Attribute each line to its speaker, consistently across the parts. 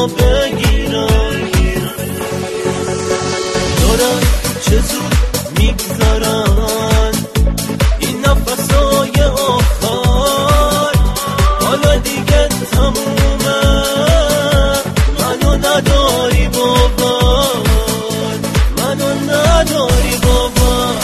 Speaker 1: رو بگیرم، دارن چه زود میگذارن این نفسای آخر، حالا دیگه تمومه منو نداری باور، منو نداری باور.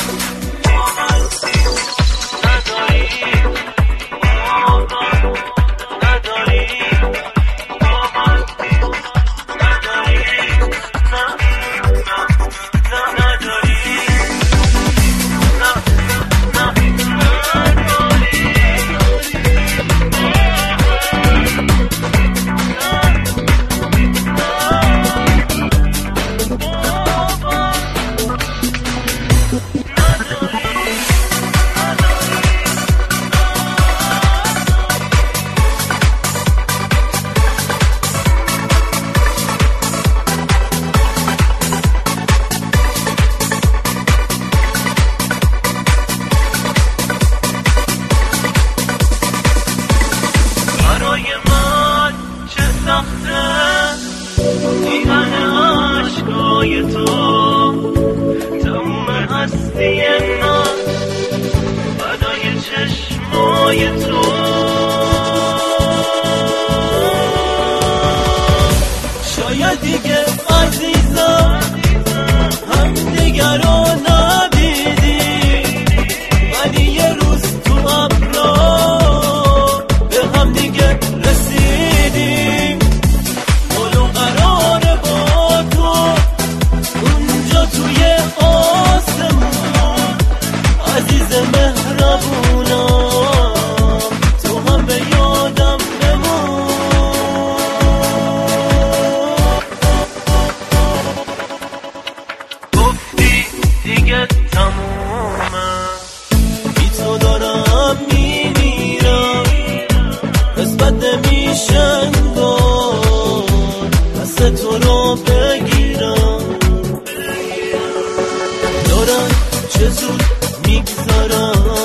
Speaker 1: این عشقای تو تموم هستی من فدای چشمای تو، شاید دیگه عزیزم هم دیگر رو ندیدی، ولی یه روز تو ابرا به هم دیگه رسیدیم. توی آسمون عزیز مهربونم تو هم به یادم بمون. گفتی دیگه تمومه بی تو دارم میمیرم، قسمت نمیشه انگار دست تو رو بگیرم، دارن چه زود میگذارن